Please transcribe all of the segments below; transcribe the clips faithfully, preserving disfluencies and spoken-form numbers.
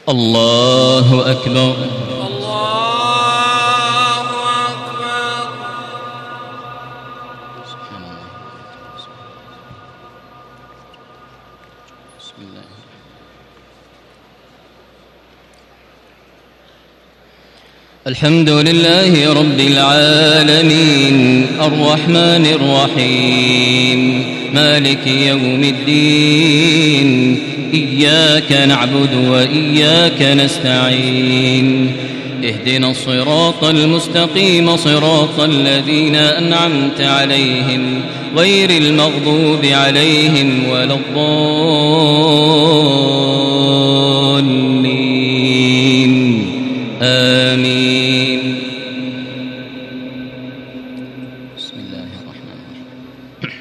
الله أكبر. الله أكبر. سبحان الله. بسم الله. الحمد لله رب العالمين الرحمن الرحيم مالك يوم الدين إياك نعبد وإياك نستعين اهدنا الصراط المستقيم صراط الذين أنعمت عليهم غير المغضوب عليهم ولا الضالين آمين. بسم الله الرحمن الرحيم.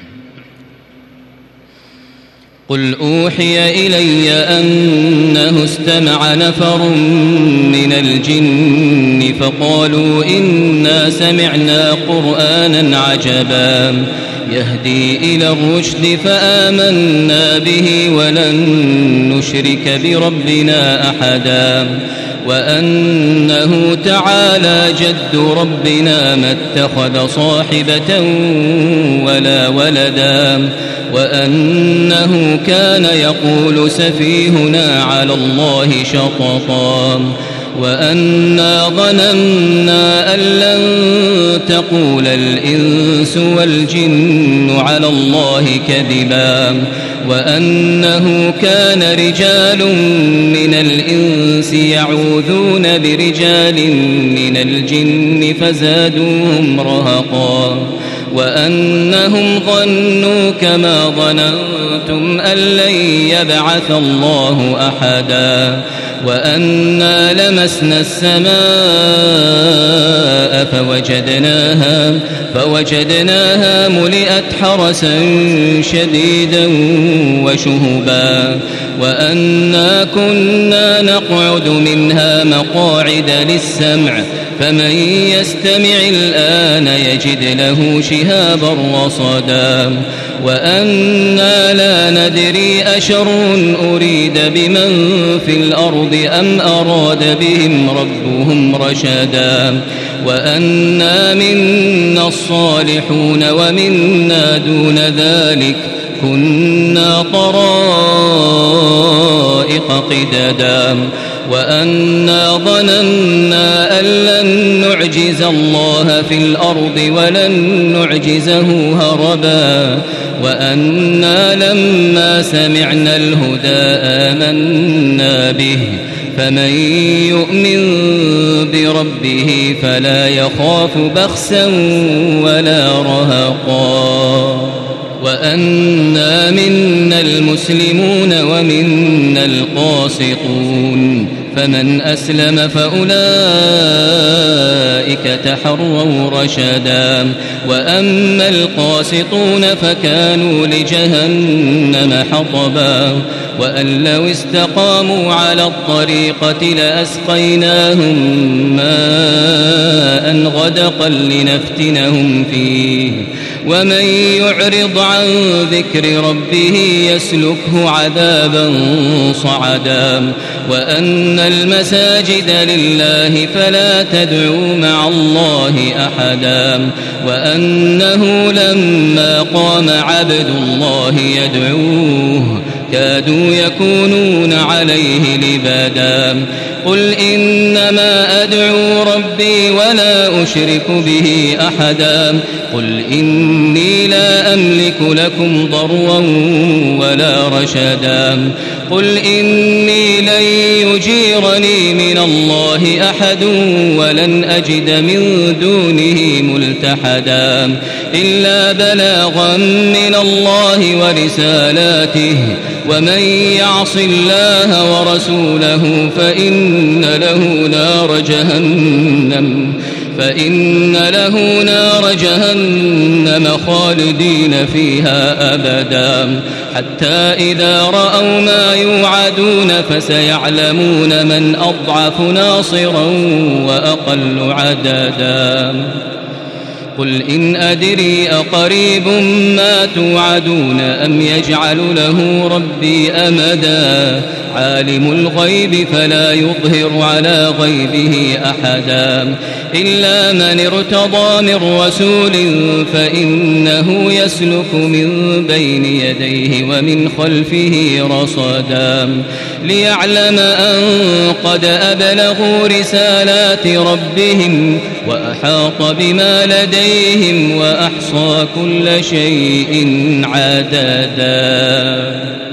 قل أوحي إلي أنه استمع نفر من الجن فقالوا إنا سمعنا قرآنا عجبا يهدي إلى الرشد فآمنا به ولن نشرك بربنا أحدا وأنه تعالى جد ربنا ما اتخذ صاحبة ولا ولدا وأنه كان يقول سفيهنا على الله شططا وأنا ظننا أن لن تقول الإنس والجن على الله كذبا وأنه كان رجال من الإنس يعوذون برجال من الجن فزادوهم رهقا وأنهم ظنوا كما ظننتم أن لن يبعث الله أحدا وأنا لمسنا السماء فوجدناها فوجدناها ملئت حرسا شديدا وشهبا وأنا كنا نقعد منها مقاعد للسمع فمن يستمع الآن يجد له شهابا رصدا وأنا لا ندري أشر أريد بمن في الأرض أم أراد بهم ربهم رشدا وأنا منا الصالحون ومنا دون ذلك كنا طرائق قددا وأنا ظننا أن لن نعجز الله في الأرض ولن نعجزه هربا وأنا لما سمعنا الهدى آمنا به فمن يؤمن بربه فلا يخاف بخسا ولا رهقا وأنا منا المسلمون ومنا القاسطون فمن أسلم فأولئك تحروا رشدا وأما القاسطون فكانوا لجهنم حطبا وأن لو استقاموا على الطريقة لأسقيناهم ماء غدقا لنفتنهم فيه ومن يعرض عن ذكر ربه يسلكه عذابا صعدا وأن المساجد لله فلا تدعوا مع الله أحدا وأنه لما قام عبد الله يدعوه كادوا يكونون عليه لبادا قل إنما أدعو ربي ولا أشرك به أحدا قل إني لا أملك لكم ضرا ولا رشدا قل إني لن يجيرني من الله أحد ولن أجد من دونه ملتحدا إلا بلاغا من الله ورسالاته ومن يعص الله ورسوله فإن له نار جهنم فإن له نار جهنم خالدين فيها أبدا حتى إذا رأوا ما يوعدون فسيعلمون من أضعف ناصرا وأقل عددا قل إن أدري أقريب ما توعدون أم يجعل له ربي أمدا عالم الغيب فلا يظهر على غيبه أحدا إلا من ارتضى من رسول فإنه يسلك من بين يديه ومن خلفه رصدا ليعلم أن قد أبلغوا رسالات ربهم وأحاط بما لديهم وأحصى كل شيء عددا.